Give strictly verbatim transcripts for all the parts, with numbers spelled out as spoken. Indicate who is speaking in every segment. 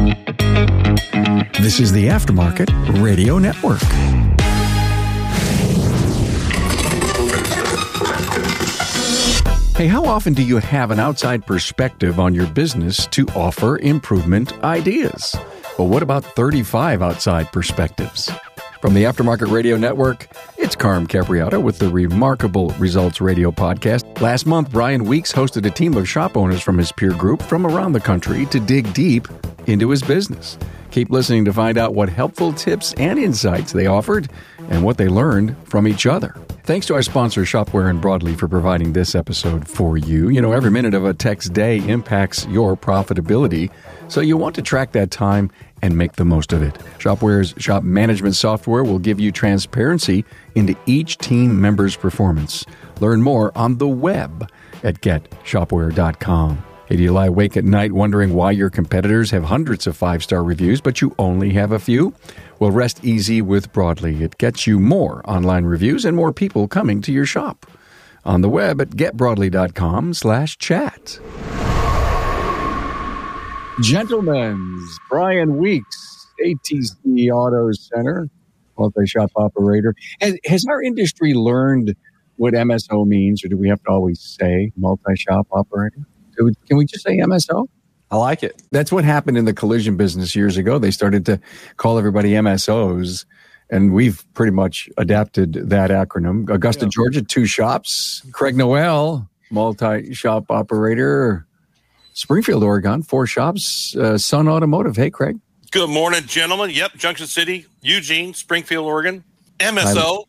Speaker 1: This is the Aftermarket Radio Network. Hey, how often do you have an outside perspective on your business to offer improvement ideas? Well, what about thirty-five outside perspectives? From the Aftermarket Radio Network, it's Carm Capriata with the Remarkable Results Radio podcast. Last month, Brian Weeks hosted a team of shop owners from his peer group from around the country to dig deep into his business. Keep listening to find out what helpful tips and insights they offered and what they learned from each other. Thanks to our sponsor, Shopware and Broadly, for providing this episode for you. You know, every minute of a tech's day impacts your profitability, so you want to track that time and make the most of it. Shopware's shop management software will give you transparency into each team member's performance. Learn more on the web at get shopware dot com. Hey, do you lie awake at night wondering why your competitors have hundreds of five-star reviews, but you only have a few? Well, rest easy with Broadly. It gets you more online reviews and more people coming to your shop. On the web at get broadly dot com slash chat. Gentlemen, Brian Weeks, A T C Auto Center, multi-shop operator. Has, has our industry learned what M S O means, or do we have to always say multi-shop operator? Can we just say M S O?
Speaker 2: I like it.
Speaker 1: That's what happened in the collision business years ago. They started to call everybody M S Os, and we've pretty much adapted that acronym. Augusta, yeah. Georgia, two shops. Craig Noel, multi-shop operator. Springfield, Oregon, four shops. Uh, Sun Automotive. Hey, Craig.
Speaker 3: Good morning, gentlemen. Yep, Junction City, Eugene, Springfield, Oregon. M S O.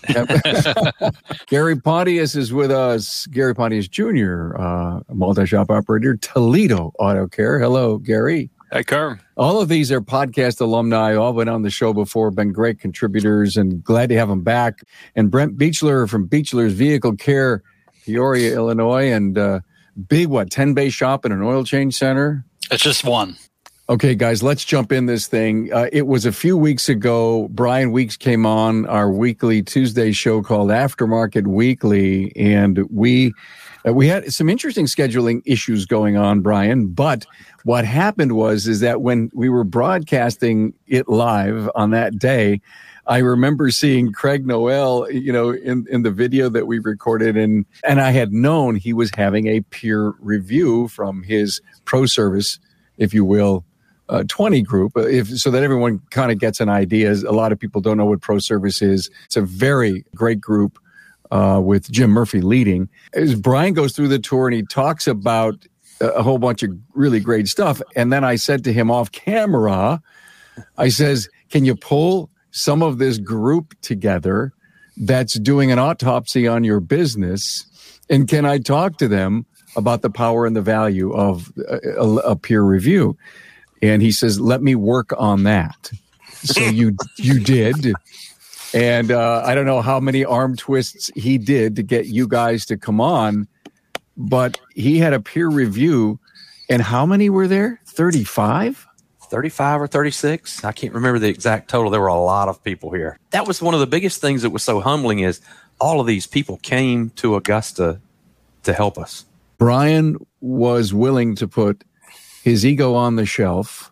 Speaker 1: Gary Pontius is with us. Gary Pontius Junior, uh, multi-shop operator, Toledo Auto Care. Hello, Gary.
Speaker 4: Hi, Carm.
Speaker 1: All of these are podcast alumni, all been on the show before, been great contributors, and glad to have them back. And Brent Beechler from Beechler's Vehicle Care, Peoria, Illinois, and uh, big, what, ten-bay shop and an oil change center?
Speaker 4: It's just one.
Speaker 1: Okay, guys, let's jump in this thing. Uh, it was a few weeks ago. Brian Weeks came on our weekly Tuesday show called Aftermarket Weekly, and we uh, we had some interesting scheduling issues going on, Brian. But what happened was is that when we were broadcasting it live on that day, I remember seeing Craig Noel, you know, in, in the video that we recorded, and and I had known he was having a peer review from his pro service, if you will. Uh, twenty group, if so that everyone kind of gets an idea. A lot of people don't know what Pro Service is. It's a very great group uh, with Jim Murphy leading. As Brian goes through the tour and he talks about a, a whole bunch of really great stuff, and then I said to him off camera, I says, "Can you pull some of this group together that's doing an autopsy on your business, and can I talk to them about the power and the value of a, a, a peer review?" And he says, "Let me work on that." So you you did. And uh, I don't know how many arm twists he did to get you guys to come on, but he had a peer review. And how many were there? thirty-five?
Speaker 2: thirty-five or thirty-six. I can't remember the exact total. There were a lot of people here. That was one of the biggest things that was so humbling is all of these people came to Augusta to help us.
Speaker 1: Brian was willing to put his ego on the shelf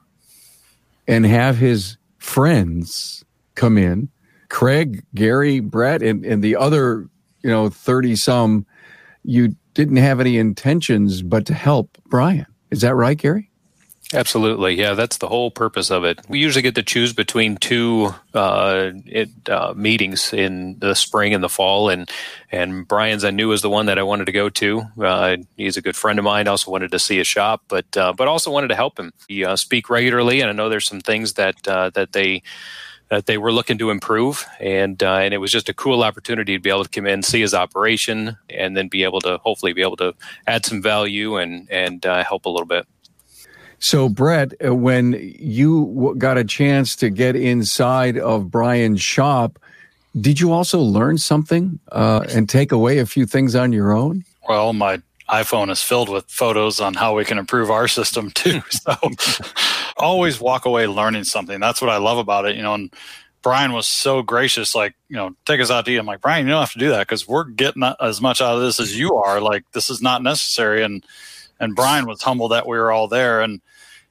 Speaker 1: and have his friends come in. Craig, Gary, Brett, and, and the other, you know, thirty-some, you didn't have any intentions but to help Brian. Is that right, Gary?
Speaker 4: Absolutely. Yeah, that's the whole purpose of it. We usually get to choose between two uh, it, uh, meetings in the spring and the fall, and and Brian's I knew was the one that I wanted to go to. Uh, he's a good friend of mine. I also wanted to see his shop, but uh, but also wanted to help him. We uh, speak regularly, and I know there's some things that uh, that they that they were looking to improve, and uh, and it was just a cool opportunity to be able to come in, see his operation, and then be able to hopefully be able to add some value and and uh, help a little bit.
Speaker 1: So, Brett, when you w- got a chance to get inside of Brian's shop, did you also learn something uh, and take away a few things on your own?
Speaker 5: Well, my iPhone is filled with photos on how we can improve our system, too. So always walk away learning something. That's what I love about it. You know, and Brian was so gracious, like, you know, take us out to eat. I'm like, Brian, you don't have to do that because we're getting as much out of this as you are. Like, this is not necessary. And and Brian was humbled that we were all there. And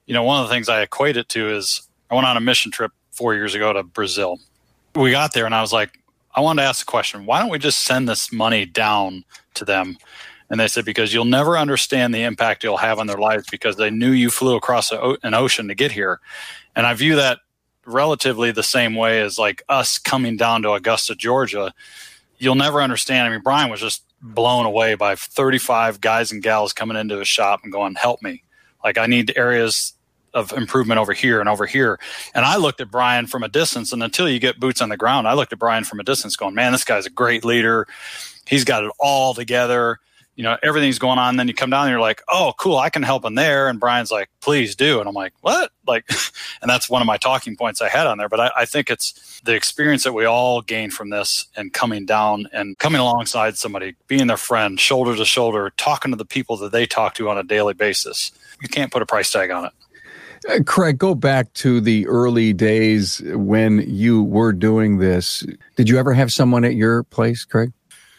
Speaker 5: you know, one of the things I equate it to is I went on a mission trip four years ago to Brazil. We got there and I was like, I wanted to ask the question, why don't we just send this money down to them? And they said, because you'll never understand the impact you'll have on their lives because they knew you flew across a, an ocean to get here. And I view that relatively the same way as like us coming down to Augusta, Georgia. You'll never understand. I mean, Brian was just blown away by thirty-five guys and gals coming into his shop and going, help me. Like, I need areas of improvement over here and over here. And I looked at Brian from a distance, and until you get boots on the ground, I looked at Brian from a distance going, man, this guy's a great leader. He's got it all together. You know, everything's going on. Then you come down and you're like, oh, cool, I can help him there. And Brian's like, please do. And I'm like, what? Like, and that's one of my talking points I had on there. But I, I think it's the experience that we all gain from this and coming down and coming alongside somebody, being their friend, shoulder to shoulder, talking to the people that they talk to on a daily basis. You can't put a price tag on it.
Speaker 1: Uh, Craig, go back to the early days when you were doing this. Did you ever have someone at your place, Craig?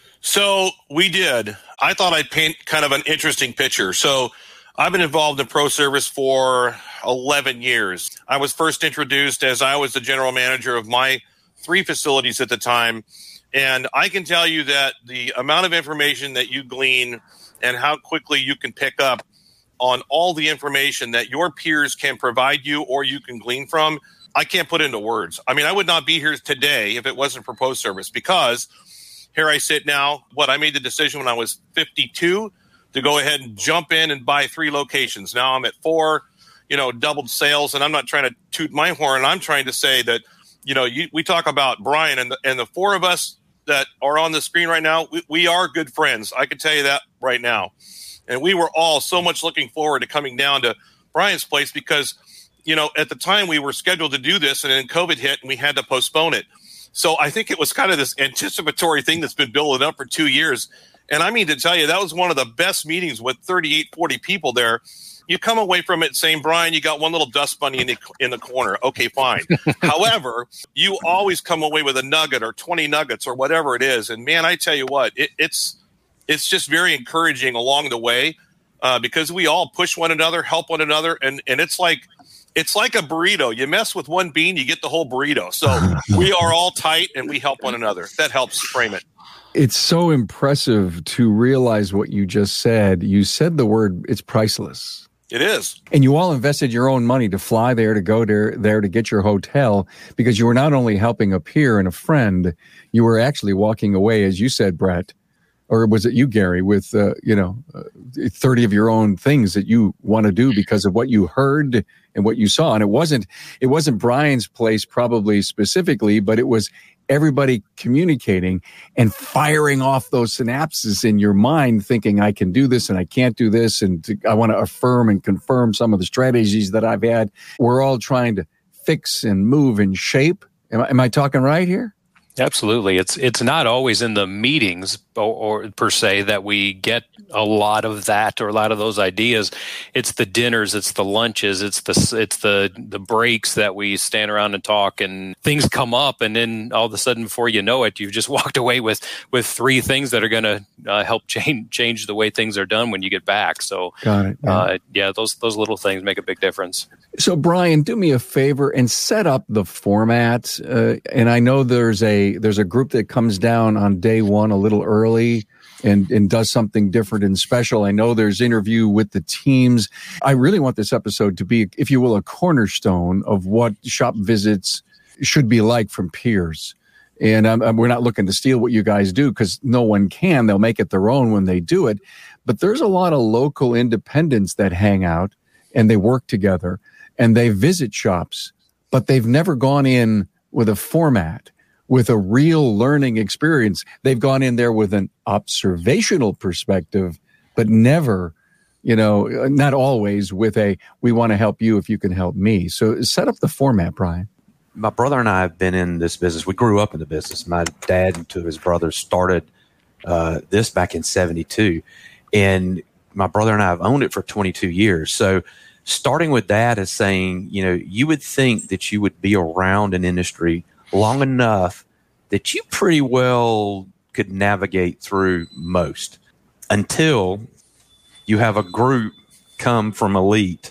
Speaker 3: So we did. I thought I'd paint kind of an interesting picture. So I've been involved in pro service for eleven years. I was first introduced as I was the general manager of my three facilities at the time. And I can tell you that the amount of information that you glean and how quickly you can pick up on all the information that your peers can provide you or you can glean from, I can't put into words. I mean, I would not be here today if it wasn't for pro service, because here I sit now. What I made the decision when I was fifty-two to go ahead and jump in and buy three locations. Now I'm at four, you know, doubled sales, and I'm not trying to toot my horn. I'm trying to say that, you know, you, we talk about Brian and the, and the four of us that are on the screen right now. We, we are good friends. I can tell you that right now. And we were all so much looking forward to coming down to Brian's place because, you know, at the time we were scheduled to do this, and then COVID hit and we had to postpone it. So I think it was kind of this anticipatory thing that's been building up for two years. And I mean to tell you, that was one of the best meetings with thirty-eight, forty people there. You come away from it saying, Brian, you got one little dust bunny in the, in the corner. Okay, fine. However, you always come away with a nugget or twenty nuggets or whatever it is. And man, I tell you what, it, it's it's just very encouraging along the way uh, because we all push one another, help one another. And, and it's like, It's like a burrito. You mess with one bean, you get the whole burrito. So we are all tight and we help one another. That helps frame it.
Speaker 1: It's so impressive to realize what you just said. You said the word, it's priceless.
Speaker 3: It is. And
Speaker 1: you all invested your own money to fly there, to go there, there to get your hotel, because you were not only helping a peer and a friend, you were actually walking away, as you said, Brett, or was it you, Gary, with, uh, you know, uh, thirty of your own things that you want to do because of what you heard and what you saw. And it wasn't, it wasn't Brian's place probably specifically, but it was everybody communicating and firing off those synapses in your mind, thinking I can do this and I can't do this. And to, I want to affirm and confirm some of the strategies that I've had. We're all trying to fix and move and shape. Am I, am I talking right here?
Speaker 4: Absolutely. It's it's not always in the meetings or, or per se that we get a lot of that or a lot of those ideas. It's the dinners, it's the lunches, it's the it's the the breaks that we stand around and talk, and things come up, and then all of a sudden, before you know it, you've just walked away with with three things that are going to uh, help change change the way things are done when you get back. So,
Speaker 1: got it. Yeah.
Speaker 4: Uh, yeah, those those little things make a big difference.
Speaker 1: So, Brian, do me a favor and set up the format. Uh, and I know there's a there's a group that comes down on day one a little early and, and does something different and special. I know there's interview with the teams. I really want this episode to be, if you will, a cornerstone of what shop visits should be like from peers. And um, we're not looking to steal what you guys do, because no one can. They'll make it their own when they do it. But there's a lot of local independents that hang out and they work together and they visit shops, but they've never gone in with a format, with a real learning experience. They've gone in there with an observational perspective, but never, you know, not always with a, we want to help you if you can help me. So set up the format, Brian.
Speaker 2: My brother and I have been in this business. We grew up in the business. My dad and two of his brothers started uh, this back in seventy-two. And my brother and I have owned it for twenty-two years. So starting with that is saying, you know, you would think that you would be around an industry long enough that you pretty well could navigate through most, until you have a group come from Elite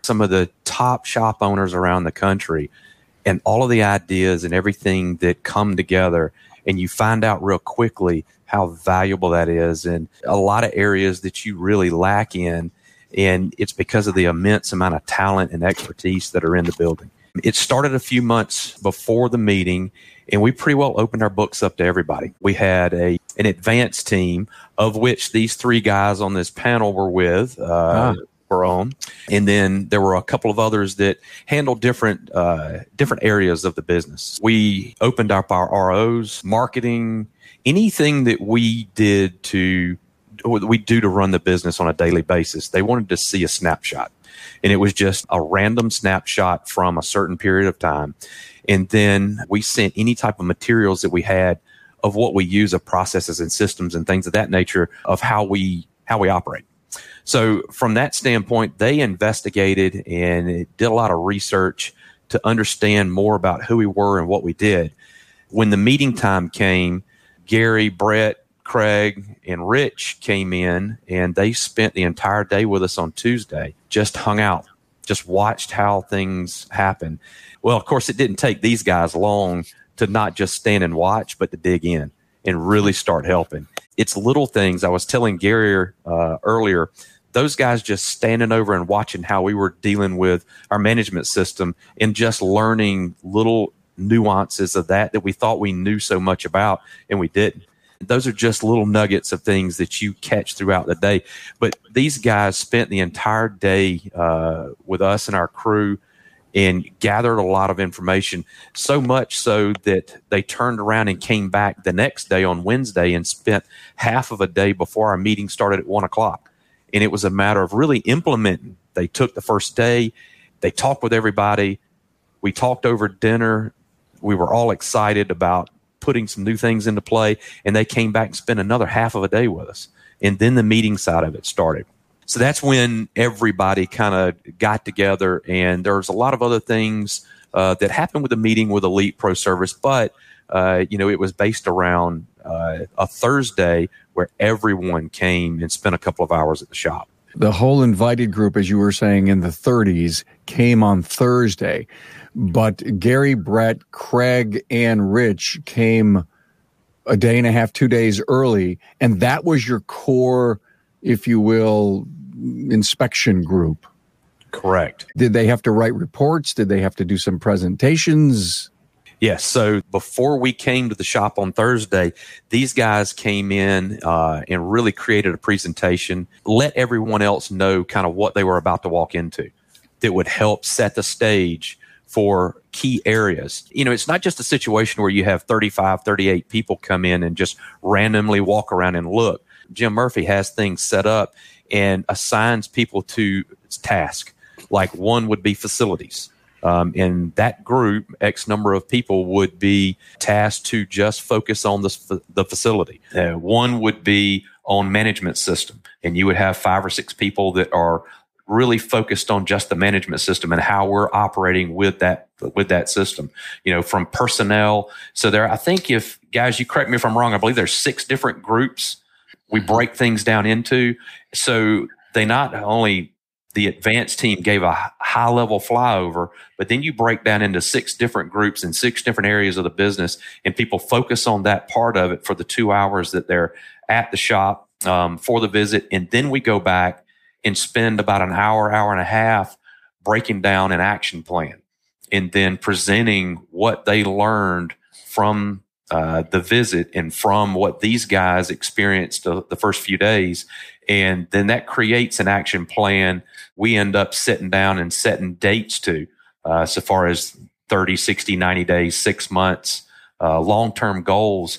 Speaker 2: some of the top shop owners around the country, and all of the ideas and everything that come together, and you find out real quickly how valuable that is in a lot of areas that you really lack in. And it's because of the immense amount of talent and expertise that are in the building. It started a few months before the meeting, and we pretty well opened our books up to everybody. We had a an advanced team, of which these three guys on this panel were with, uh, ah. were on. And then there were a couple of others that handled different uh, different areas of the business. We opened up our R Os, marketing, anything that we did to we do to run the business on a daily basis. They wanted to see a snapshot. And it was just a random snapshot from a certain period of time. And then we sent any type of materials that we had of what we use of processes and systems and things of that nature of how we how we operate. So from that standpoint, they investigated and did a lot of research to understand more about who we were and what we did. When the meeting time came, Gary, Brett, Craig, and Rich came in, and they spent the entire day with us on Tuesday, just hung out, just watched how things happen. Well, of course, it didn't take these guys long to not just stand and watch, but to dig in and really start helping. It's little things. I was telling Gary uh, earlier, those guys just standing over and watching how we were dealing with our management system and just learning little nuances of that that we thought we knew so much about, and we didn't. Those are just little nuggets of things that you catch throughout the day. But these guys spent the entire day uh, with us and our crew and gathered a lot of information, so much so that they turned around and came back the next day on Wednesday and spent half of a day before our meeting started at one o'clock. And it was a matter of really implementing. They took the first day, they talked with everybody, we talked over dinner, we were all excited about putting some new things into play, and they came back and spent another half of a day with us. And then the meeting side of it started. So that's when everybody kind of got together, and there's a lot of other things uh, that happened with the meeting with Elite Pro Service, but uh, you know, it was based around uh, a Thursday where everyone came and spent a couple of hours at the shop.
Speaker 1: The whole invited group, as you were saying, in the thirties came on Thursday. But Gary, Brett, Craig, and Rich came a day and a half, two days early, and that was your core, if you will, inspection group.
Speaker 2: Correct.
Speaker 1: Did they have to write reports? Did they have to do some presentations?
Speaker 2: Yes. So before we came to the shop on Thursday, these guys came in uh, and really created a presentation, let everyone else know kind of what they were about to walk into that would help set the stage for key areas. You know, it's not just a situation where you have thirty-five, thirty-eight people come in and just randomly walk around and look. Jim Murphy has things set up and assigns people to task. Like one would be facilities. Um, and that group, X number of people, would be tasked to just focus on the, the facility. Uh, one would be on management system, and you would have five or six people that are really focused on just the management system and how we're operating with that with that system. You know, from personnel. So there, I think if guys, you correct me if I'm wrong, I believe there's six different groups we break things down into. So they not only the advanced team gave a high level flyover, but then you break down into six different groups in six different areas of the business, and people focus on that part of it for the two hours that they're at the shop um, for the visit. And then we go back and spend about an hour, hour and a half breaking down an action plan and then presenting what they learned from uh, the visit and from what these guys experienced the, the first few days. And then that creates an action plan we end up sitting down and setting dates to, uh, so far as thirty, sixty, ninety days, six months, uh, long-term goals.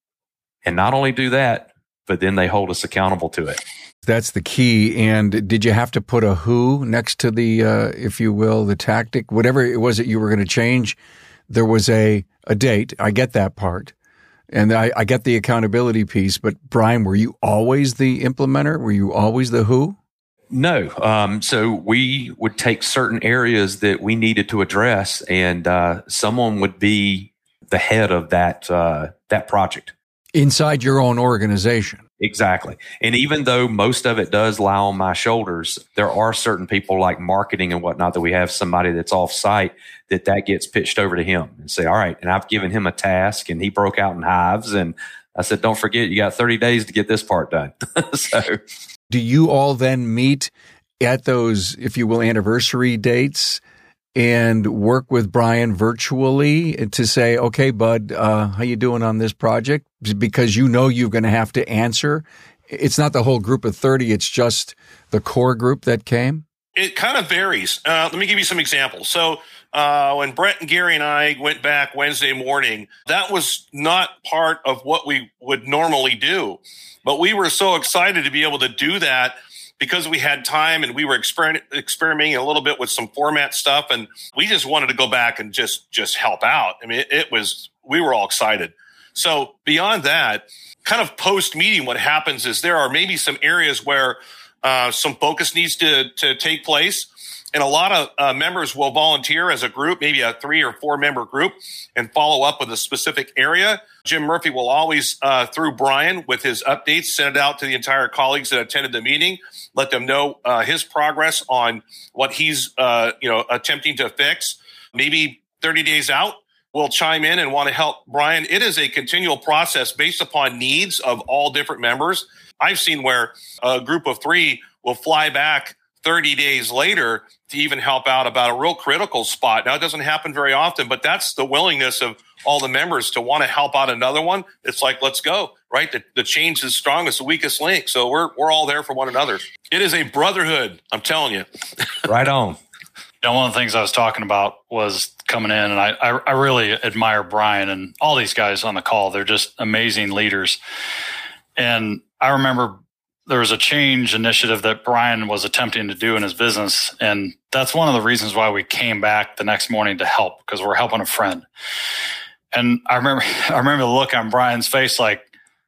Speaker 2: And not only do that, but then they hold us accountable to it.
Speaker 1: That's the key. And did you have to put a who next to the, uh, if you will, the tactic, whatever it was that you were going to change? There was a, a date. I get that part. And I, I get the accountability piece. But Brian, were you always the implementer? Were you always the who?
Speaker 2: No. Um, so we would take certain areas that we needed to address, and uh, someone would be the head of that uh, that project.
Speaker 1: Inside your own organization?
Speaker 2: Exactly. And even though most of it does lie on my shoulders, there are certain people like marketing and whatnot that we have somebody that's off site that that gets pitched over to him and say, all right. And I've given him a task and he broke out in hives. And I said, don't forget, you got thirty days to get this part done. So
Speaker 1: do you all then meet at those, if you will, anniversary dates and work with Brian virtually to say, okay, bud, uh, how you doing on this project? Because you know you're going to have to answer. It's not the whole group of thirty. It's just the core group that came.
Speaker 3: It kind of varies. Uh, let me give you some examples. So uh, when Brett and Gary and I went back Wednesday morning, that was not part of what we would normally do. But we were so excited to be able to do that because we had time and we were exper- experimenting a little bit with some format stuff. And we just wanted to go back and just, just help out. I mean, it, it was, we were all excited. So beyond that, kind of post-meeting, what happens is there are maybe some areas where uh, some focus needs to, to take place. And a lot of uh, members will volunteer as a group, maybe a three or four member group, and follow up with a specific area. Jim Murphy will always, uh, through Brian, with his updates, send it out to the entire colleagues that attended the meeting, let them know uh, his progress on what he's, uh, you know, attempting to fix. Maybe thirty days out, we'll chime in and want to help Brian. It is a continual process based upon needs of all different members. I've seen where a group of three will fly back thirty days later to even help out about a real critical spot. Now, it doesn't happen very often, but that's the willingness of all the members to want to help out another one. It's like, let's go, right? The, the chain's as strong as the weakest link. So we're we're all there for one another. It is a brotherhood, I'm telling you.
Speaker 2: Right on.
Speaker 5: You know, one of the things I was talking about was coming in, and I, I, I really admire Brian and all these guys on the call. They're just amazing leaders. And I remember there was a change initiative that Brian was attempting to do in his business. And that's one of the reasons why we came back the next morning to help, because we're helping a friend. And I remember, I remember the look on Brian's face, like,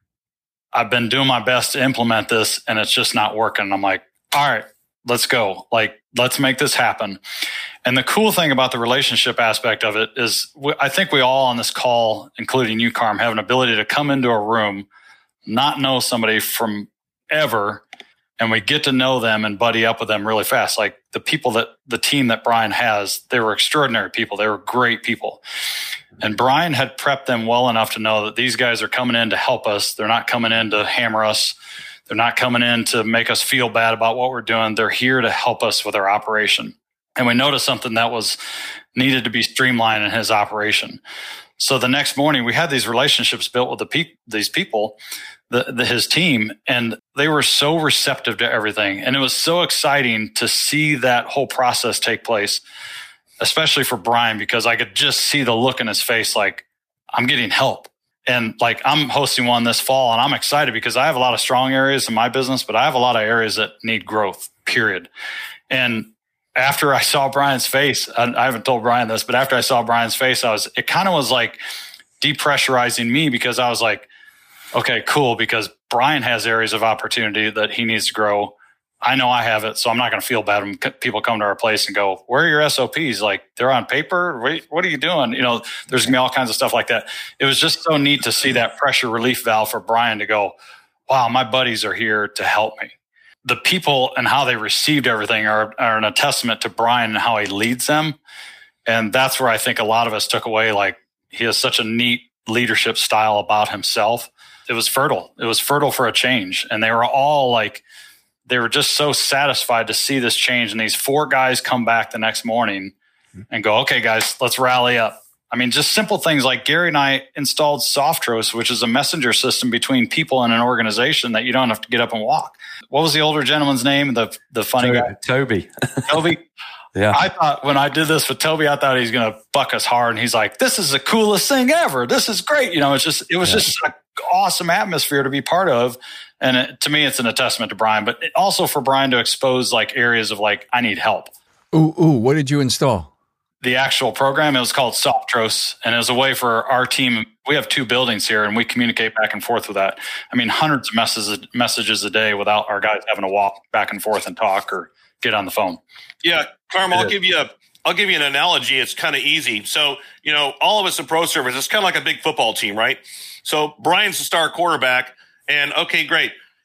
Speaker 5: I've been doing my best to implement this and it's just not working. I'm like, all right, let's go. Like, let's make this happen. And the cool thing about the relationship aspect of it is we, I think we all on this call, including you, Carm, have an ability to come into a room, not know somebody from ever, and we get to know them and buddy up with them really fast. Like the people that the team that Brian has, they were extraordinary people. They were great people. And Brian had prepped them well enough to know that these guys are coming in to help us. They're not coming in to hammer us. They're not coming in to make us feel bad about what we're doing. They're here to help us with our operation. And we noticed something that was needed to be streamlined in his operation. So the next morning, we had these relationships built with the pe- these people, the, the, his team, and they were so receptive to everything. And it was so exciting to see that whole process take place, especially for Brian, because I could just see the look in his face like, I'm getting help. And like, I'm hosting one this fall, and I'm excited because I have a lot of strong areas in my business, but I have a lot of areas that need growth, period. And after I saw Brian's face, I haven't told Brian this, but after I saw Brian's face, I was, it kind of was like depressurizing me, because I was like, okay, cool. Because Brian has areas of opportunity that he needs to grow. I know I have it, so I'm not going to feel bad when people come to our place and go, where are your S O Ps? Like, they're on paper? Wait, what are you doing? You know, there's going to be all kinds of stuff like that. It was just so neat to see that pressure relief valve for Brian to go, wow, my buddies are here to help me. The people and how they received everything are, are an testament to Brian and how he leads them. And that's where I think a lot of us took away, like, he has such a neat leadership style about himself. It was fertile. It was fertile for a change. And they were all like, they were just so satisfied to see this change. And these four guys come back the next morning and go, okay, guys, let's rally up. I mean, just simple things like Gary and I installed Softros, which is a messenger system between people in an organization that you don't have to get up and walk. What was the older gentleman's name? The the funny
Speaker 2: Toby.
Speaker 5: guy?
Speaker 2: Toby.
Speaker 5: Toby.
Speaker 2: Yeah.
Speaker 5: I thought when I did this with Toby, I thought he was going to buck us hard. And he's like, this is the coolest thing ever. This is great. You know, it's just, it was yeah. just an awesome atmosphere to be part of. And it, to me, it's an testament to Brian, but also for Brian to expose like areas of like, I need help.
Speaker 1: Ooh, ooh, what did you install?
Speaker 5: The actual program, it was called Softros, and it was a way for our team. We have two buildings here, and we communicate back and forth with that. I mean, hundreds of messages, messages a day without our guys having to walk back and forth and talk or get on the phone.
Speaker 3: Yeah, Carm, I'll give you a, I'll give you an analogy. It's kind of easy. So, you know, all of us in ProService, it's kind of like a big football team, right? So Brian's the star quarterback, and okay, great.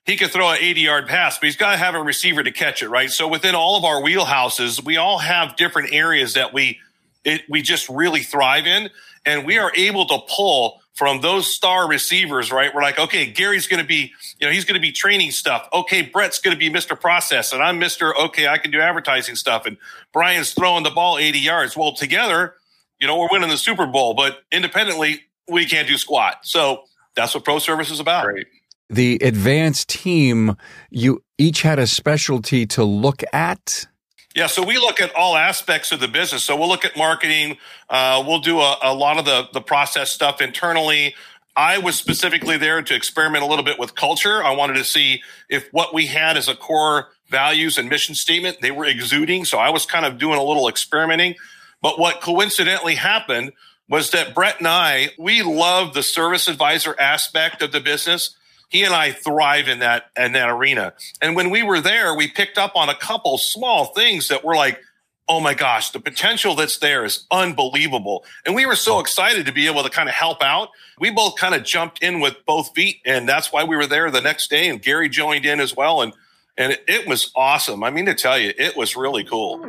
Speaker 3: he could throw an eighty-yard pass, but he's got to have a receiver to catch it, right? So within all of our wheelhouses, we all have different areas that we it, we just really thrive in, and we are able to pull from those star receivers, right? We're like, okay, Gary's going to be, you know, he's going to be training stuff. Okay, Brett's going to be Mister Process, and I'm Mister Okay, I can do advertising stuff, and Brian's throwing the ball eighty yards. Well, together, you know, we're winning the Super Bowl, but independently, we can't do squat. So that's what Pro Service is about.
Speaker 5: Great.
Speaker 1: The advanced team, you each had a specialty to look at.
Speaker 3: Yeah, so we look at all aspects of the business. So we'll look at marketing. Uh, we'll do a, a lot of the, the process stuff internally. I was specifically there to experiment a little bit with culture. I wanted to see if what we had as a core values and mission statement, they were exuding. So I was kind of doing a little experimenting. But what coincidentally happened was that Brett and I, we love the service advisor aspect of the business. He and I thrive in that in that arena. And when we were there, we picked up on a couple small things that were like, oh my gosh, the potential that's there is unbelievable. And we were so excited to be able to kind of help out. We both kind of jumped in with both feet, and that's why we were there the next day. And Gary joined in as well. And, and it, it was awesome. I mean, to tell you, it was really cool.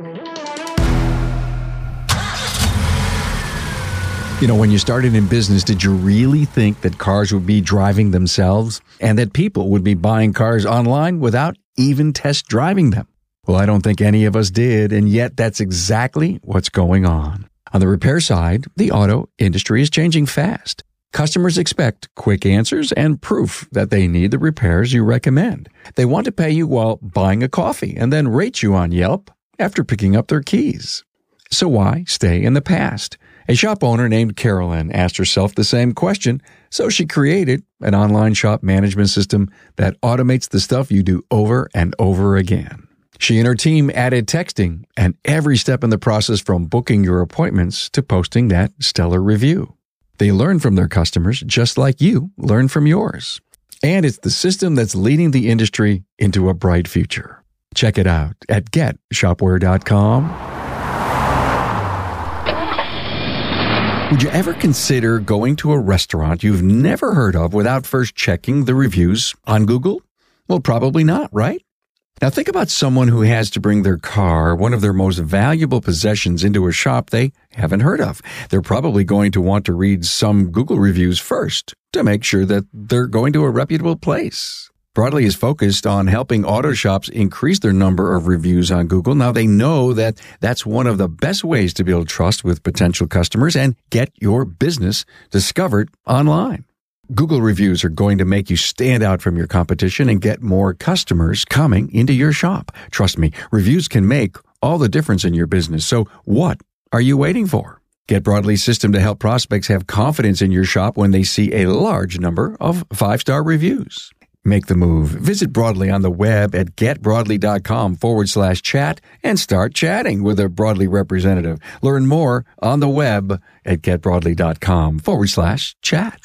Speaker 1: You know, when you started in business, did you really think that cars would be driving themselves and that people would be buying cars online without even test driving them? Well, I don't think any of us did, and yet that's exactly what's going on. On the repair side, the auto industry is changing fast. Customers expect quick answers and proof that they need the repairs you recommend. They want to pay you while buying a coffee and then rate you on Yelp after picking up their keys. So why stay in the past? A shop owner named Carolyn asked herself the same question, so she created an online shop management system that automates the stuff you do over and over again. She and her team added texting and every step in the process from booking your appointments to posting that stellar review. They learn from their customers just like you learn from yours. And it's the system that's leading the industry into a bright future. Check it out at get shopware dot com. Would you ever consider going to a restaurant you've never heard of without first checking the reviews on Google? Well, probably not, right? Now think about someone who has to bring their car, one of their most valuable possessions, into a shop they haven't heard of. They're probably going to want to read some Google reviews first to make sure that they're going to a reputable place. Broadly is focused on helping auto shops increase their number of reviews on Google. Now, they know that that's one of the best ways to build trust with potential customers and get your business discovered online. Google reviews are going to make you stand out from your competition and get more customers coming into your shop. Trust me, reviews can make all the difference in your business. So what are you waiting for? Get Broadly's system to help prospects have confidence in your shop when they see a large number of five-star reviews. Make the move. Visit Broadly on the web at getbroadly.com forward slash chat and start chatting with a Broadly representative. Learn more on the web at getbroadly.com forward slash chat.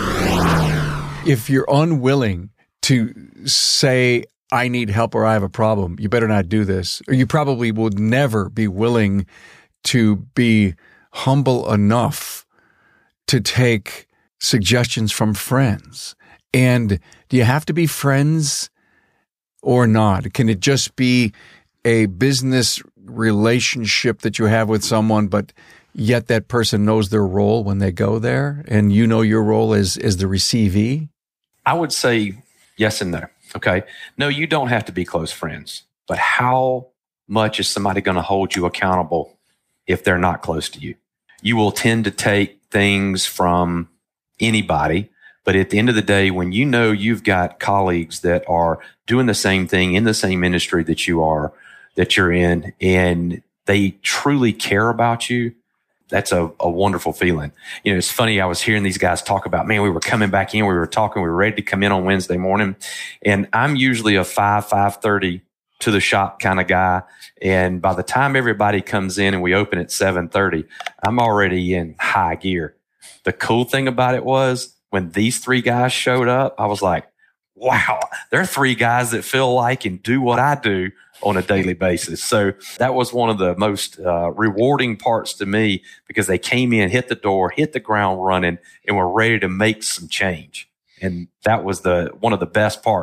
Speaker 1: If you're unwilling to say, I need help or I have a problem, you better not do this. Or you probably would never be willing to be humble enough to take suggestions from friends. And do you have to be friends or not? Can it just be a business relationship that you have with someone, but yet that person knows their role when they go there and you know your role as, as the receivee?
Speaker 2: I would say yes and no. Okay. No, you don't have to be close friends, but how much is somebody going to hold you accountable if they're not close to you? You will tend to take things from anybody. But at the end of the day, when you know you've got colleagues that are doing the same thing in the same industry that you are, that you're in, and they truly care about you, that's a, a wonderful feeling. You know, it's funny. I was hearing these guys talk about, man, we were coming back in, we were talking, we were ready to come in on Wednesday morning. And I'm usually a five, five thirty to the shop kind of guy. And by the time everybody comes in and we open at seven thirty, I'm already in high gear. The cool thing about it was, when these three guys showed up, I was like, wow, they're three guys that feel like and do what I do on a daily basis. So that was one of the most uh, rewarding parts to me because they came in, hit the door, hit the ground running, and were ready to make some change. And that was the one of the best parts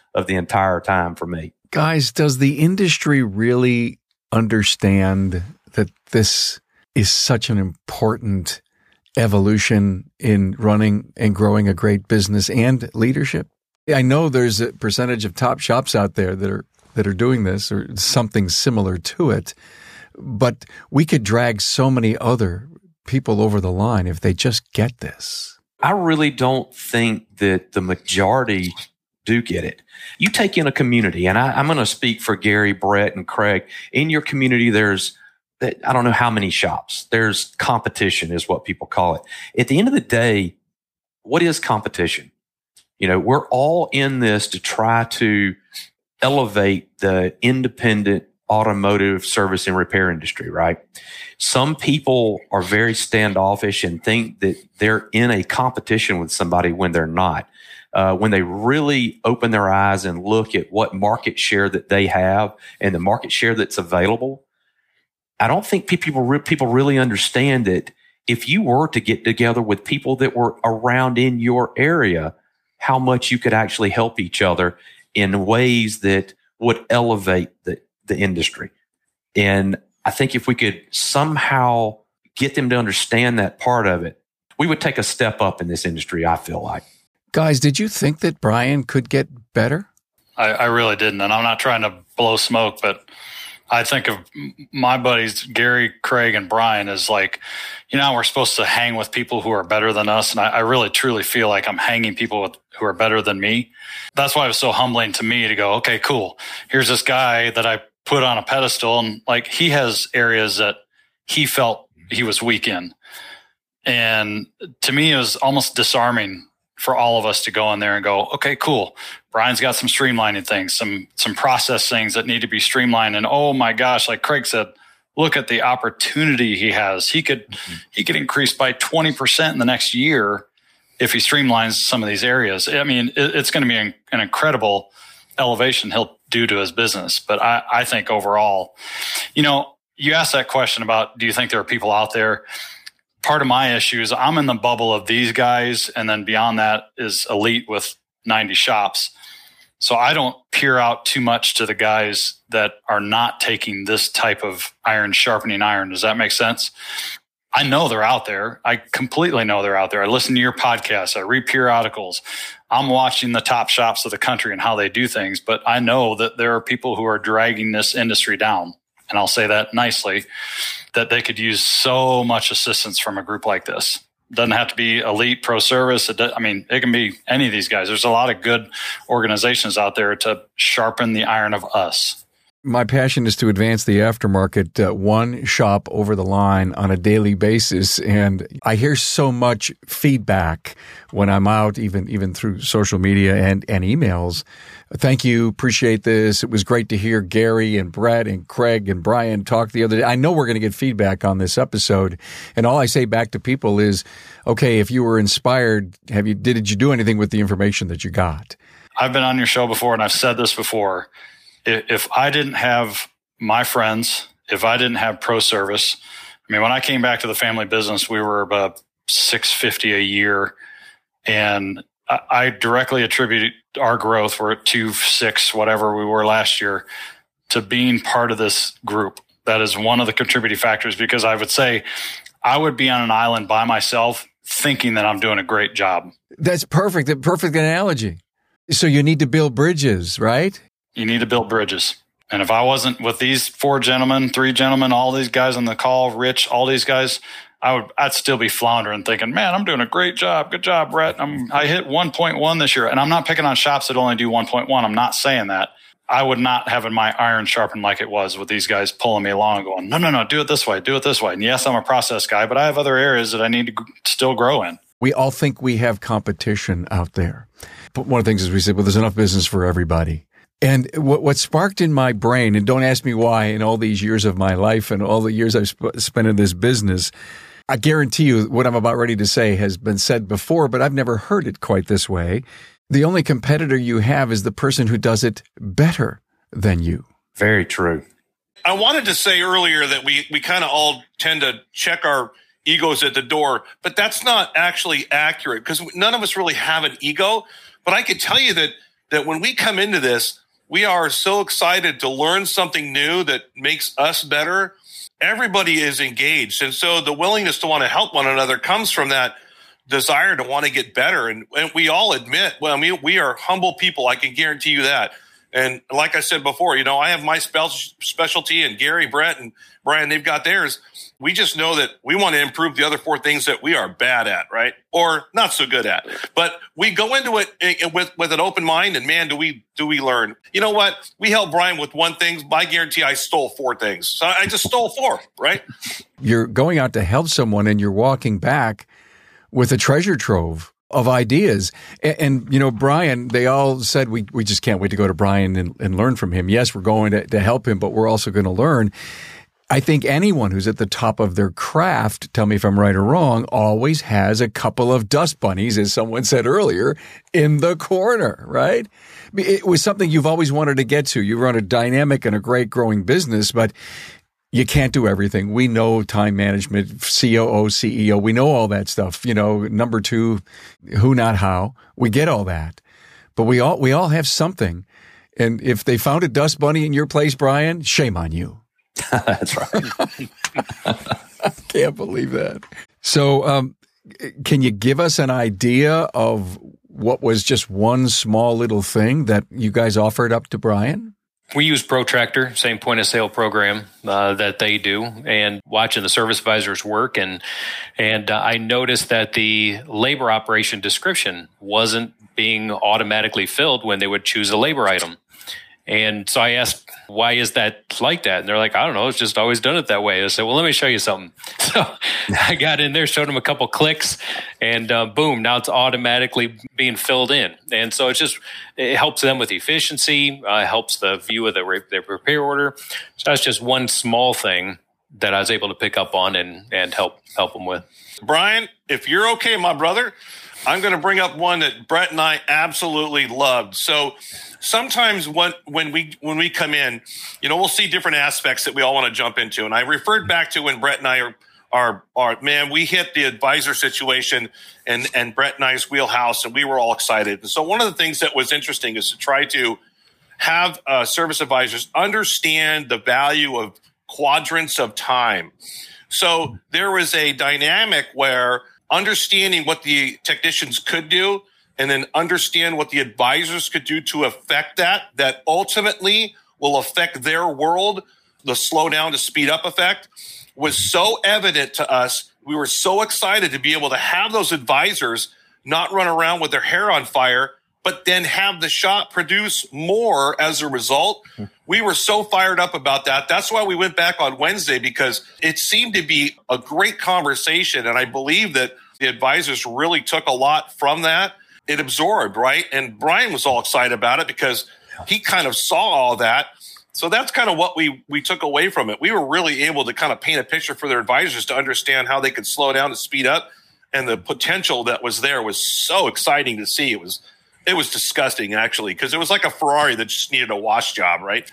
Speaker 2: of the entire time for me.
Speaker 1: Guys, does the industry really understand that this is such an important evolution in running and growing a great business and leadership? I know there's a percentage of top shops out there that are that are doing this or something similar to it, but we could drag so many other people over the line if they just get this.
Speaker 2: I really don't think that the majority do get it. You take in a community, and I, I'm going to speak for Gary, Brett, and Craig. In your community, there's, I don't know how many shops. There's competition is what people call it. At the end of the day, what is competition? You know, we're all in this to try to elevate the independent automotive service and repair industry, right? Some people are very standoffish and think that they're in a competition with somebody when they're not. Uh, when they really open their eyes and look at what market share that they have and the market share that's available, I don't think people people really understand that if you were to get together with people that were around in your area, how much you could actually help each other in ways that would elevate the, the industry. And I think if we could somehow get them to understand that part of it, we would take a step up in this industry, I feel like.
Speaker 1: Guys, did you think that Brian could get better?
Speaker 5: I, I really didn't. And I'm not trying to blow smoke, but I think of my buddies, Gary, Craig, and Brian as like, you know, we're supposed to hang with people who are better than us. And I, I really, truly feel like I'm hanging people with, who are better than me. That's why it was so humbling to me to go, okay, cool. Here's this guy that I put on a pedestal. And like, he has areas that he felt he was weak in. And to me, it was almost disarming for all of us to go in there and go, okay, cool. Brian's got some streamlining things, some some process things that need to be streamlined. And oh my gosh, like Craig said, look at the opportunity he has. He could mm-hmm. he could increase by twenty percent in the next year if he streamlines some of these areas. I mean, it, it's going to be an, an incredible elevation he'll do to his business. But I, I think overall, you know, you asked that question about, do you think there are people out there? Part of my issue is I'm in the bubble of these guys, and then beyond that is Elite with ninety shops. So I don't peer out too much to the guys that are not taking this type of iron sharpening iron. Does that make sense? I know they're out there. I completely know they're out there. I listen to your podcasts. I read periodicals. I'm watching the top shops of the country and how they do things, but I know that there are people who are dragging this industry down. And I'll say that nicely, that they could use so much assistance from a group like this. It doesn't have to be Elite, Pro Service. It does, I mean, it can be any of these guys. There's a lot of good organizations out there to sharpen the iron of us.
Speaker 1: My passion is to advance the aftermarket uh, one shop over the line on a daily basis. And I hear so much feedback when I'm out, even even through social media and, and emails. Thank you. Appreciate this. It was great to hear Gary and Brett and Craig and Brian talk the other day. I know we're going to get feedback on this episode. And all I say back to people is, okay, if you were inspired, have you did you do anything with the information that you got?
Speaker 5: I've been on your show before, and I've said this before. If I didn't have my friends, if I didn't have Pro Service, I mean, when I came back to the family business, we were about six hundred fifty a year. And I directly attribute our growth, we're at two, six, whatever we were last year, to being part of this group. That is one of the contributing factors, because I would say I would be on an island by myself thinking that I'm doing a great job.
Speaker 1: That's perfect. A perfect analogy. So you need to build bridges, right?
Speaker 5: You need to build bridges. And if I wasn't with these four gentlemen, three gentlemen, all these guys on the call, Rich, all these guys, I would, I'd still be floundering thinking, man, I'm doing a great job. Good job, Brett. I'm, I hit one point one this year. And I'm not picking on shops that only do one point one. I'm not saying that. I would not have my iron sharpened like it was with these guys pulling me along and going, no, no, no, do it this way, do it this way. And yes, I'm a process guy, but I have other areas that I need to g- still grow in.
Speaker 1: We all think we have competition out there. But one of the things is we said, well, there's enough business for everybody. And what, what sparked in my brain, and don't ask me why in all these years of my life and all the years I've sp- spent in this business, I guarantee you what I'm about ready to say has been said before, but I've never heard it quite this way. The only competitor you have is the person who does it better than you.
Speaker 2: Very true.
Speaker 3: I wanted to say earlier that we, we kind of all tend to check our egos at the door, but that's not actually accurate, because none of us really have an ego. But I can tell you that that when we come into this, we are so excited to learn something new that makes us better. Everybody is engaged. And so the willingness to want to help one another comes from that desire to want to get better. And, and we all admit, well, I mean, we are humble people. I can guarantee you that. And like I said before, you know, I have my spe- specialty, and Gary, Brett, and Brian, they've got theirs. We just know that we want to improve the other four things that we are bad at, right? Or not so good at. But we go into it with, with an open mind, and man, do we do we learn. You know what? We helped Brian with one thing. I guarantee I stole four things. So I just stole four, right?
Speaker 1: You're going out to help someone, and you're walking back with a treasure trove of ideas. And, and, you know, Brian, they all said, we, we just can't wait to go to Brian and, and learn from him. Yes, we're going to, to help him, but we're also going to learn. I think anyone who's at the top of their craft, tell me if I'm right or wrong, always has a couple of dust bunnies, as someone said earlier, in the corner, right? It was something you've always wanted to get to. You run a dynamic and a great growing business, but you can't do everything. We know time management, C O O, C E O. We know all that stuff. You know, number two, who, not how. We get all that. But we all we all have something. And if they found a dust bunny in your place, Brian, shame on you.
Speaker 2: That's right.
Speaker 1: I can't believe that. So um, can you give us an idea of what was just one small little thing that you guys offered up to Brian?
Speaker 4: We use Protractor, same point of sale program uh, that they do, and watching the service advisors work. And and uh, I noticed that the labor operation description wasn't being automatically filled when they would choose a labor item. And so I asked, why is that like that? And they're like, I don't know, it's just always done it that way. I said, well, let me show you something. So I got in there, showed them a couple clicks, and uh, boom, now it's automatically being filled in. And so it's just, it helps them with efficiency, uh, helps the view of the, their repair order. So that's just one small thing that I was able to pick up on and, and help help them with.
Speaker 3: Brian, if you're okay, my brother, I'm going to bring up one that Brett and I absolutely loved. So sometimes when, when we when we come in, you know, we'll see different aspects that we all want to jump into. And I referred back to when Brett and I are, are, are man, we hit the advisor situation and, and Brett and I's wheelhouse, and we were all excited. And so one of the things that was interesting is to try to have uh, service advisors understand the value of quadrants of time. So there was a dynamic where understanding what the technicians could do and then understand what the advisors could do to affect that, that ultimately will affect their world, the slow down to speed up effect, was so evident to us. We were so excited to be able to have those advisors not run around with their hair on fire, but then have the shop produce more as a result. We were so fired up about that. That's why we went back on Wednesday, because it seemed to be a great conversation. And I believe that the advisors really took a lot from that. It absorbed, right? And Brian was all excited about it because he kind of saw all that. So that's kind of what we, we took away from it. We were really able to kind of paint a picture for their advisors to understand how they could slow down and speed up. And the potential that was there was so exciting to see. It was It was disgusting, actually, because it was like a Ferrari that just needed a wash job, right?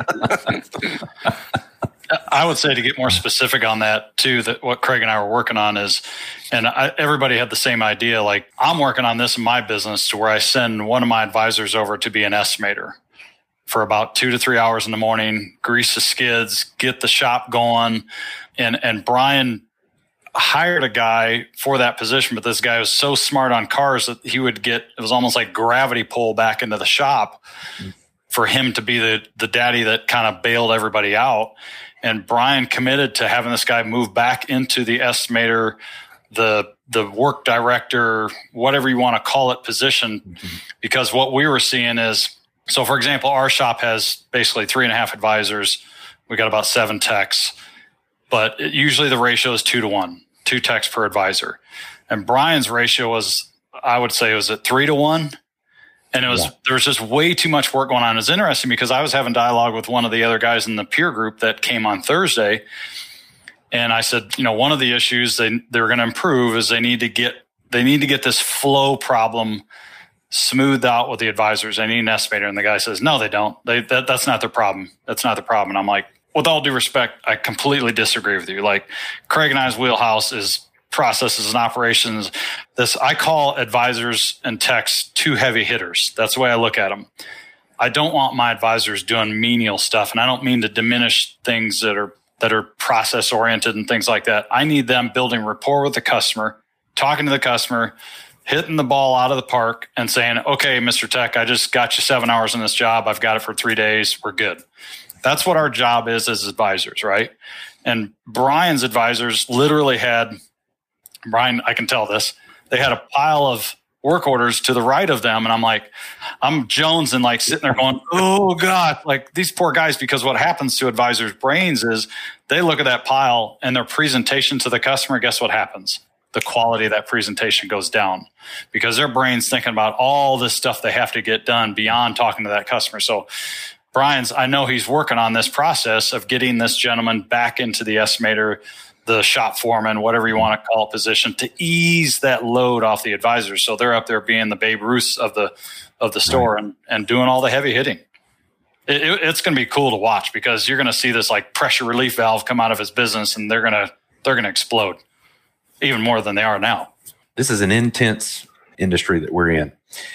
Speaker 5: I would say, to get more specific on that too, that what Craig and I were working on is, and I, everybody had the same idea, like I'm working on this in my business to where I send one of my advisors over to be an estimator for about two to three hours in the morning, grease the skids, get the shop going. And, and Brian hired a guy for that position, but this guy was so smart on cars that he would get, it was almost like gravity pull back into the shop for him to be the, the daddy that kind of bailed everybody out. And Brian committed to having this guy move back into the estimator, the the work director, whatever you want to call it, position, mm-hmm. because what we were seeing is, so for example, our shop has basically three and a half advisors. We got about seven techs, but it, usually the ratio is two to one, two techs per advisor. And Brian's ratio was, I would say, it was at three to one. And it was, yeah. there was just way too much work going on. It was interesting because I was having dialogue with one of the other guys in the peer group that came on Thursday. And I said, you know, one of the issues they, they're going to improve is they need to get, they need to get this flow problem smoothed out with the advisors. They need an estimator. And the guy says, no, they don't. They, that, that's not their problem. That's not the problem. And I'm like, with all due respect, I completely disagree with you. Like, Craig and I's wheelhouse is processes and operations. This I call advisors and techs two heavy hitters. That's the way I look at them. I don't want my advisors doing menial stuff, and I don't mean to diminish things that are that are process oriented and things like that. I need them building rapport with the customer, talking to the customer, hitting the ball out of the park and saying, okay, Mister Tech, I just got you seven hours in this job. I've got it for three days. We're good. That's what our job is as advisors, right? And Brian's advisors literally had, Brian, I can tell this, they had a pile of work orders to the right of them. And I'm like, I'm Jones and like sitting there going, oh God, like these poor guys, because what happens to advisors' brains is they look at that pile and their presentation to the customer, guess what happens? The quality of that presentation goes down because their brain's thinking about all this stuff they have to get done beyond talking to that customer. So Brian's, I know he's working on this process of getting this gentleman back into the estimator, the shop foreman, whatever you want to call it, position to ease that load off the advisors. So they're up there being the Babe Ruths of the of the store and, and doing all the heavy hitting. It, it, it's going to be cool to watch because you're going to see this like pressure relief valve come out of his business and they're going to they're going to explode even more than they are now.
Speaker 2: This is an intense industry that we're in,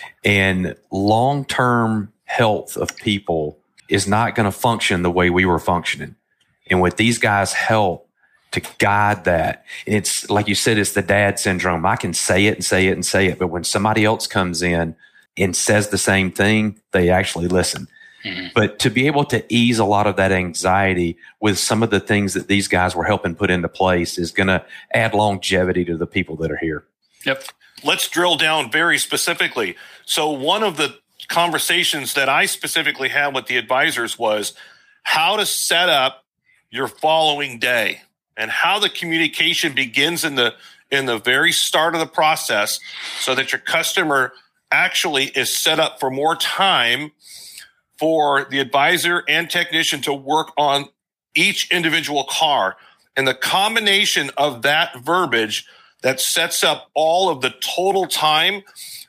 Speaker 2: and long-term health of people is not going to function the way we were functioning. And with these guys' help to guide that, and it's like you said, it's the dad syndrome. I can say it and say it and say it, but when somebody else comes in and says the same thing, they actually listen. Mm-hmm. But to be able to ease a lot of that anxiety with some of the things that these guys were helping put into place is going to add longevity to the people that are here.
Speaker 3: Yep. Let's drill down very specifically. So one of the conversations that I specifically had with the advisors was how to set up your following day and how the communication begins in the in the very start of the process so that your customer actually is set up for more time for the advisor and technician to work on each individual car. And the combination of that verbiage that sets up all of the total time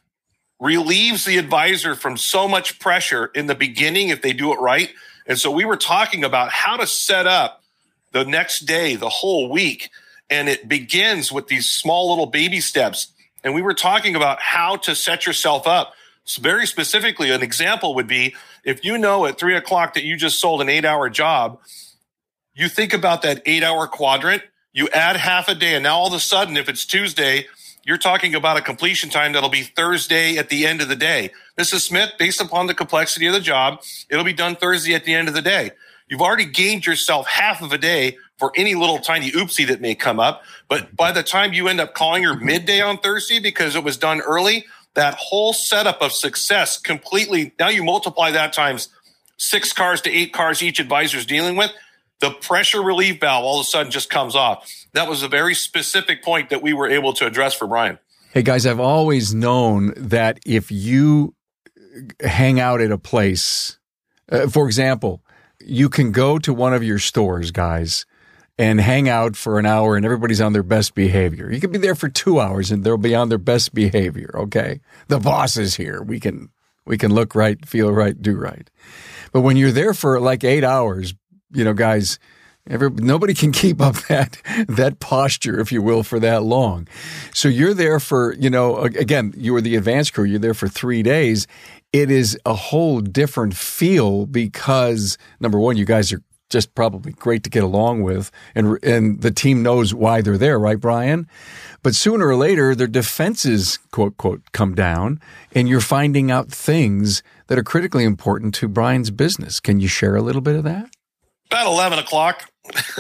Speaker 3: relieves the advisor from so much pressure in the beginning if they do it right. And so we were talking about how to set up the next day, the whole week. And it begins with these small little baby steps. And we were talking about how to set yourself up. So very specifically, an example would be if you know at three o'clock that you just sold an eight-hour job, you think about that eight-hour quadrant, you add half a day, and now all of a sudden, if it's Tuesday, you're talking about a completion time that'll be Thursday at the end of the day. Missus Smith, based upon the complexity of the job, it'll be done Thursday at the end of the day. You've already gained yourself half of a day for any little tiny oopsie that may come up. But by the time you end up calling your midday on Thursday because it was done early, that whole setup of success completely, now you multiply that times six cars to eight cars each advisor's dealing with, the pressure relief valve all of a sudden just comes off. That was a very specific point that we were able to address for Brian.
Speaker 1: Hey, guys, I've always known that if you hang out at a place, uh, for example, you can go to one of your stores, guys, and hang out for an hour and everybody's on their best behavior. You could be there for two hours and they'll be on their best behavior, okay? The boss is here. We can we can look right, feel right, do right. But when you're there for like eight hours, you know, guys, every, nobody can keep up that that posture, if you will, for that long. So you're there for, you know, again, you were the advanced crew. You're there for three days. It is a whole different feel because, number one, you guys are just probably great to get along with, and and the team knows why they're there, right, Brian? But sooner or later, their defenses, quote, quote, come down, and you're finding out things that are critically important to Brian's business. Can you share a little bit of that?
Speaker 3: About eleven o'clock.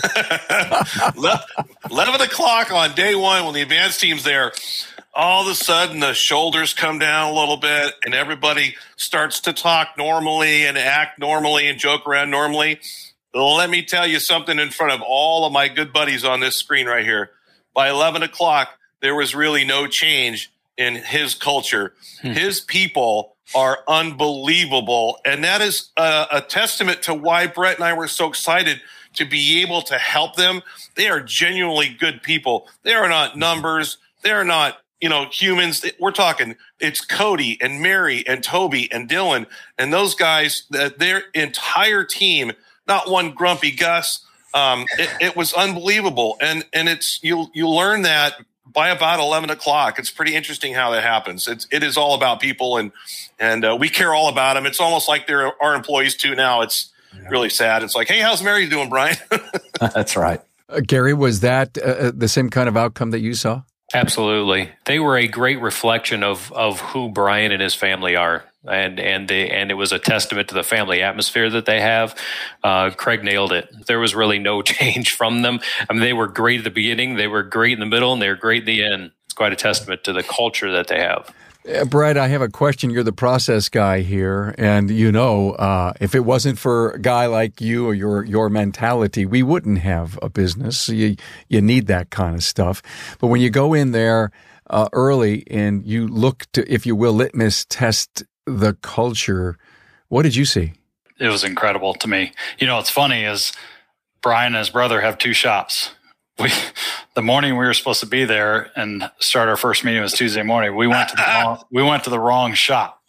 Speaker 3: eleven o'clock on day one when the advanced team's there, all of a sudden the shoulders come down a little bit and everybody starts to talk normally and act normally and joke around normally. Let me tell you something in front of all of my good buddies on this screen right here. By eleven o'clock, there was really no change in his culture. Hmm. His people are unbelievable. And that is a, a testament to why Brett and I were so excited to be able to help them. They are genuinely good people. They are not numbers. They are not, you know, humans. We're talking, it's Cody and Mary and Toby and Dylan and those guys, their entire team. Not one grumpy Gus. Um, it, it was unbelievable, and and it's you you learn that by about eleven o'clock. It's pretty interesting how that happens. It's, it is all about people, and, and uh, we care all about them. It's almost like they're our employees too now. It's yeah. really sad. It's like, hey, how's Mary doing, Brian?
Speaker 2: That's right.
Speaker 1: Uh, Gary, was that uh, the same kind of outcome that you saw?
Speaker 4: Absolutely. They were a great reflection of, of who Brian and his family are. And and they, and it was a testament to the family atmosphere that they have. Uh, Craig nailed it. There was really no change from them. I mean, they were great at the beginning, they were great in the middle, and they were great in the end. It's quite a testament to the culture that they have.
Speaker 1: Uh, Brad, I have a question. You're the process guy here, and you know, uh, if it wasn't for a guy like you or your your mentality, we wouldn't have a business. You you need that kind of stuff. But when you go in there uh, early and you look to, if you will, litmus test the culture, what did you see?
Speaker 5: It was incredible to me. You know, what's funny is Brian and his brother have two shops. We, the morning we were supposed to be there and start our first meeting was Tuesday morning. We went to the wrong, we went to the wrong shop.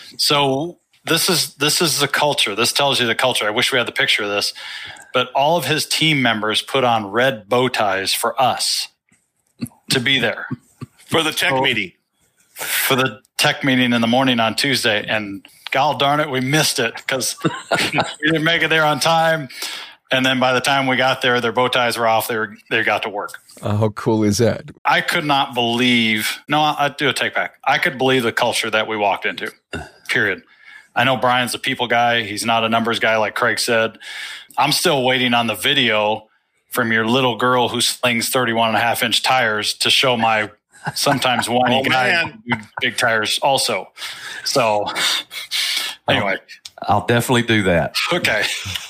Speaker 5: So this is this is the culture. This tells you the culture. I wish we had the picture of this, but all of his team members put on red bow ties for us to be there
Speaker 3: for the tech so, meeting.
Speaker 5: For the tech meeting in the morning on Tuesday, and God darn it, we missed it because we didn't make it there on time. And then by the time we got there, their bow ties were off. They were they got to work.
Speaker 1: Uh, how cool is that?
Speaker 5: I could not believe. No, I'd do a take back. I could believe the culture that we walked into. Period. I know Brian's a people guy. He's not a numbers guy, like Craig said. I'm still waiting on the video from your little girl who slings thirty-one and a half inch tires to show my sometimes whiny
Speaker 3: oh,
Speaker 5: guy with big tires also. So anyway,
Speaker 2: I'll definitely do that.
Speaker 5: Okay.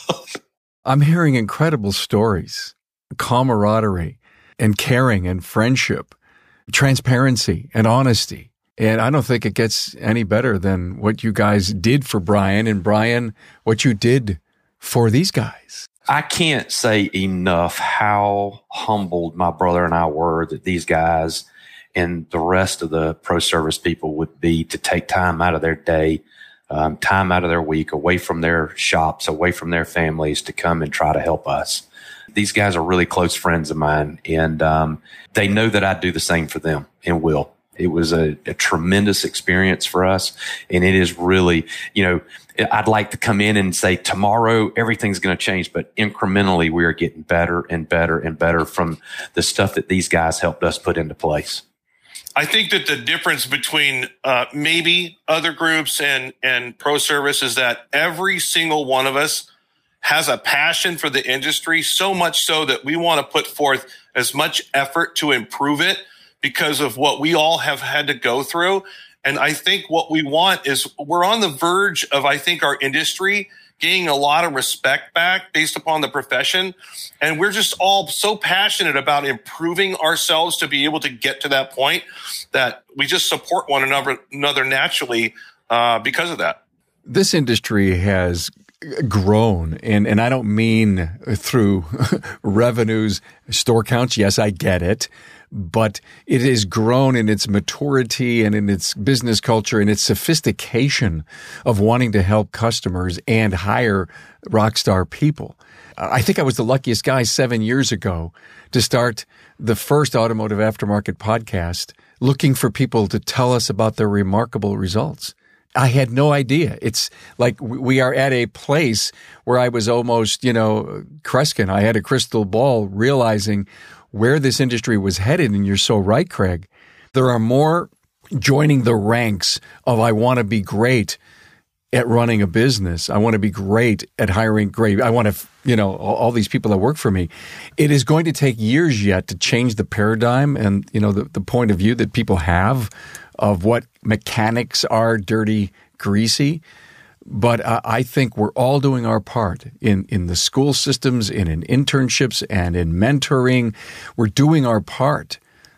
Speaker 1: I'm hearing incredible stories, camaraderie and caring and friendship, transparency and honesty. And I don't think it gets any better than what you guys did for Brian, and Brian, what you did for these guys.
Speaker 2: I can't say enough how humbled my brother and I were that these guys and the rest of the pro service people would be to take time out of their day, um, time out of their week, away from their shops, away from their families to come and try to help us. These guys are really close friends of mine, and um, they know that I do the same for them and will. It was a, a tremendous experience for us, and it is really, you know, I'd like to come in and say tomorrow everything's going to change, but incrementally we are getting better and better and better from the stuff that these guys helped us put into place.
Speaker 3: I think that the difference between uh, maybe other groups and, and pro service is that every single one of us has a passion for the industry, so much so that we want to put forth as much effort to improve it because of what we all have had to go through. And I think what we want is we're on the verge of, I think, our industry gaining a lot of respect back based upon the profession. And we're just all so passionate about improving ourselves to be able to get to that point that we just support one another, another naturally uh, because of that.
Speaker 1: This industry has grown, and, and I don't mean through revenues, store counts. Yes, I get it. But it has grown in its maturity and in its business culture and its sophistication of wanting to help customers and hire rock star people. I think I was the luckiest guy seven years ago to start the first automotive aftermarket podcast looking for people to tell us about their remarkable results. I had no idea. It's like we are at a place where I was almost, you know, Kreskin. I had a crystal ball realizing where this industry was headed. And you're so right, Craig. There are more joining the ranks of I want to be great at running a business. I want to be great at hiring great. I want to, you know, all, all these people that work for me. It is going to take years yet to change the paradigm and, you know, the, the point of view that people have of what mechanics are dirty, greasy. But uh, I think we're all doing our part in, in the school systems, and in internships, and in mentoring. We're doing our part.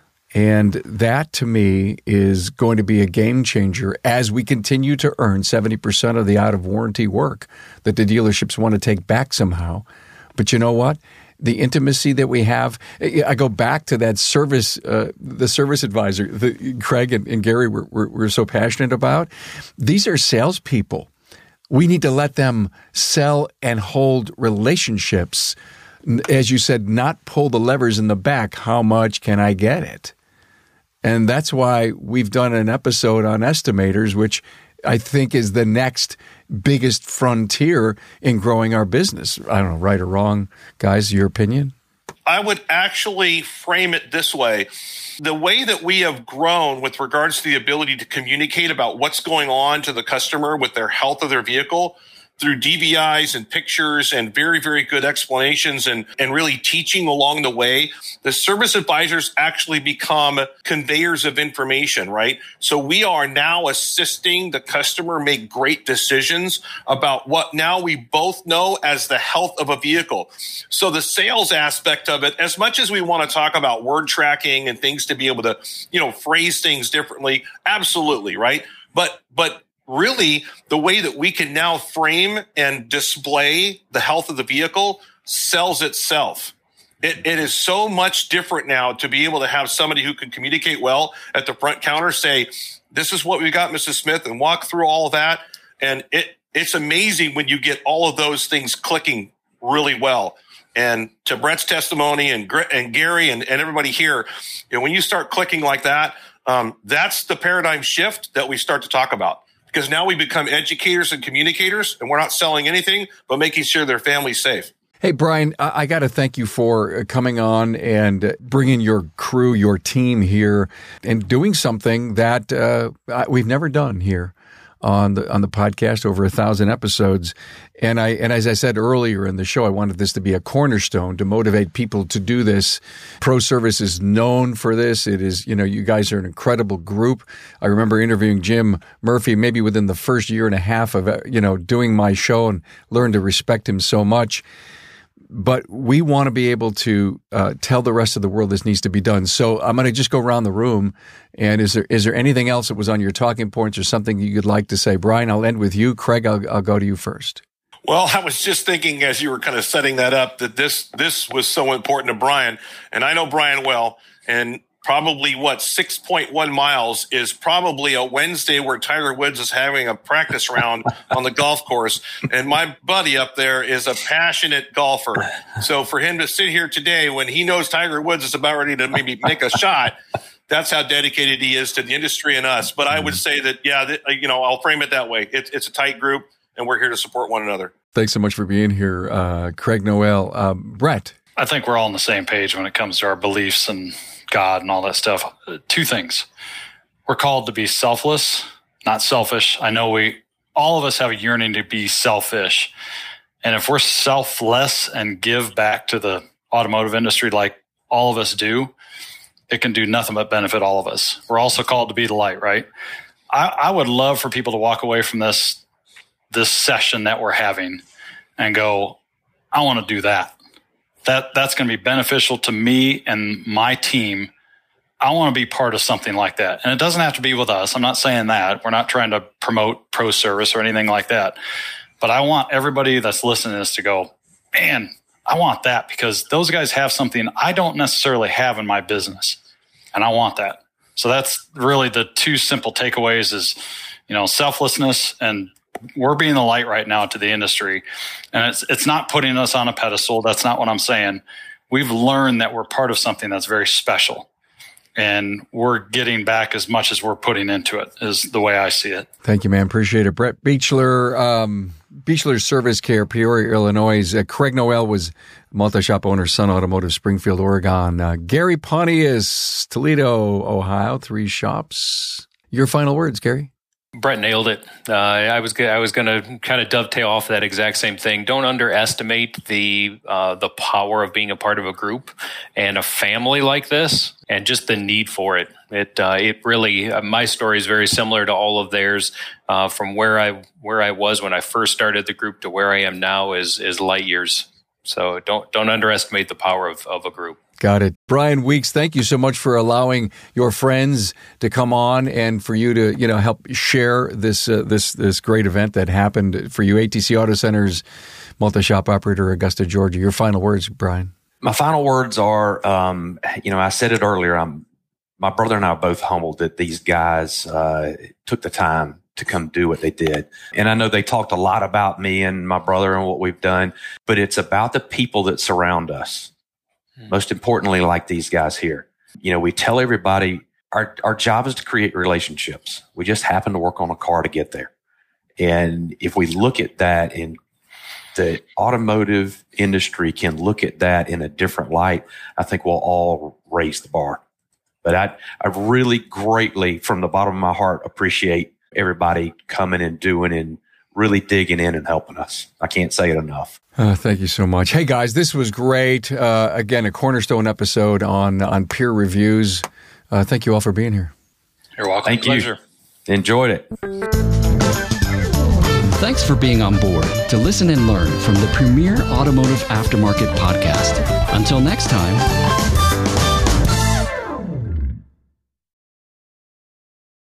Speaker 1: And that, to me, is going to be a game changer as we continue to earn seventy percent of the out-of-warranty work that the dealerships want to take back somehow. But you know what? The intimacy that we have, I go back to that service, uh, the service advisor that Craig and, and Gary were, were, were so passionate about. These are salespeople. We need to let them sell and hold relationships. As you said, not pull the levers in the back. How much can I get it? And that's why we've done an episode on estimators, which I think is the next biggest frontier in growing our business. I don't know, right or wrong, guys, your opinion?
Speaker 3: I would actually frame it this way. The way that we have grown with regards to the ability to communicate about what's going on to the customer with their health of their vehicle through D V Is and pictures and very, very good explanations and, and really teaching along the way, the service advisors actually become conveyors of information, right? So we are now assisting the customer make great decisions about what now we both know as the health of a vehicle. So the sales aspect of it, as much as we want to talk about word tracking and things to be able to, you know, phrase things differently, absolutely, right? But, but, really, the way that we can now frame and display the health of the vehicle sells itself. It, it is so much different now to be able to have somebody who can communicate well at the front counter say, this is what we got, Missus Smith, and walk through all of that. And it it's amazing when you get all of those things clicking really well. And to Brett's testimony and and Gary and, and everybody here, you know, when you start clicking like that, um, that's the paradigm shift that we start to talk about. Because now we become educators and communicators, and we're not selling anything, but making sure their family's safe.
Speaker 1: Hey, Brian, I, I got to thank you for coming on and bringing your crew, your team here, and doing something that uh, we've never done here on the on the podcast, over a thousand episodes. And I and as I said earlier in the show, I wanted this to be a cornerstone to motivate people to do this. Pro Service is known for this. It is, you know, you guys are an incredible group. I remember interviewing Jim Murphy maybe within the first year and a half of, you know, doing my show, and learned to respect him so much. But we want to be able to uh, tell the rest of the world this needs to be done. So I'm going to just go around the room. And is there is there anything else that was on your talking points or something you'd like to say? Brian, I'll end with you. Craig, I'll, I'll go to you first.
Speaker 3: Well, I was just thinking as you were kind of setting that up that this this was so important to Brian. And I know Brian well. And probably, what, six point one miles is probably a Wednesday where Tiger Woods is having a practice round on the golf course. And my buddy up there is a passionate golfer. So for him to sit here today when he knows Tiger Woods is about ready to maybe make a shot, that's how dedicated he is to the industry and us. But I would say that, yeah, that, you know, I'll frame it that way. It, it's a tight group, and we're here to support one another.
Speaker 1: Thanks so much for being here, uh, Craig Noel. Um, Brett.
Speaker 5: I think we're all on the same page when it comes to our beliefs and God and all that stuff. Two things. We're called to be selfless, not selfish. I know we, all of us have a yearning to be selfish. And if we're selfless and give back to the automotive industry like all of us do, it can do nothing but benefit all of us. We're also called to be the light, right? I, I would love for people to walk away from this, this session that we're having and go, I want to do that. That that's going to be beneficial to me and my team. I want to be part of something like that. And it doesn't have to be with us. I'm not saying that. We're not trying to promote Pro Service or anything like that. But I want everybody that's listening to this to go, man, I want that, because those guys have something I don't necessarily have in my business. And I want that. So that's really the two simple takeaways is, you know, selflessness, and we're being the light right now to the industry. And it's it's not putting us on a pedestal. That's not what I'm saying. We've learned that we're part of something that's very special. And we're getting back as much as we're putting into it, is the way I see it.
Speaker 1: Thank you, man. Appreciate it. Brett Beechler, um, Beechler Service Care, Peoria, Illinois. Uh, Craig Noel was multi-shop owner, Sun Automotive, Springfield, Oregon. Uh, Gary Pontius, Toledo, Ohio. Three shops. Your final words, Gary?
Speaker 4: Brett nailed it. Uh, I was I was going to kind of dovetail off that exact same thing. Don't underestimate the uh, the power of being a part of a group and a family like this, and just the need for it. It uh, it really uh, my story is very similar to all of theirs. Uh, from where I where I was when I first started the group to where I am now is is light years. So don't don't underestimate the power of, of a group.
Speaker 1: Got it. Brian Weeks, thank you so much for allowing your friends to come on and for you to, you know, help share this uh, this this great event that happened for you. A T C Auto Centers multi-shop operator, Augusta, Georgia. Your final words, Brian.
Speaker 2: My final words are, um, you know, I said it earlier. I'm, my brother and I are both humbled that these guys uh, took the time to come do what they did. And I know they talked a lot about me and my brother and what we've done, but it's about the people that surround us. Most importantly, like these guys here. You know, we tell everybody our, our job is to create relationships. We just happen to work on a car to get there. And if we look at that, in the automotive industry can look at that in a different light, I think we'll all raise the bar. But I, I really greatly, from the bottom of my heart, appreciate everybody coming and doing and really digging in and helping us. I can't say it enough.
Speaker 1: Uh, thank you so much. Hey, guys, this was great. Uh, again, a cornerstone episode on, on peer reviews. Uh, thank you all for being here.
Speaker 5: You're welcome.
Speaker 2: Thank
Speaker 5: Pleasure.
Speaker 2: you. Enjoyed it.
Speaker 6: Thanks for being on board to listen and learn from the Premier Automotive Aftermarket Podcast. Until next time.